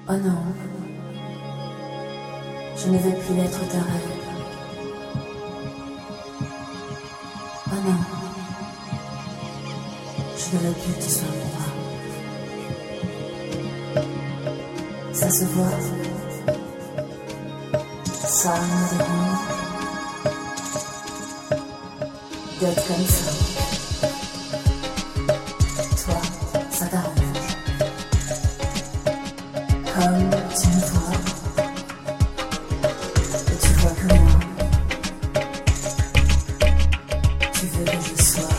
Oh non, je ne veux plus être ta reine. Oh non, je ne veux plus que tu sois mon roi. Ça se voit, ça me dérange d'être comme ça. Toi, ça t'arrange. Comme tu me vois, et tu vois que moi, tu veux que je sois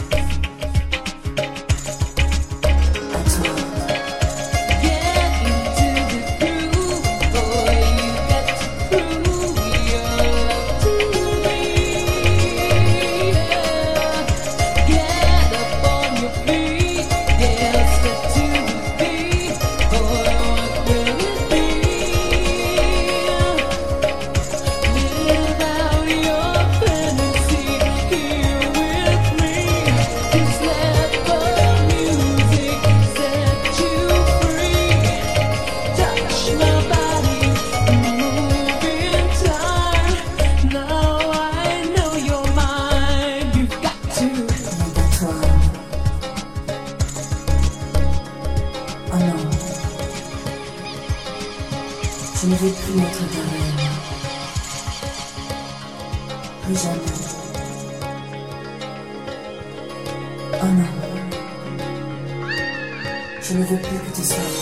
à toi. Oh non, je ne vais plus être ta reine. Plus jamais. Oh non, je ne veux plus que tu sois mon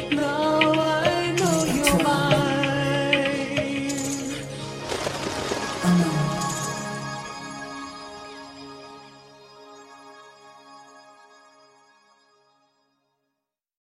나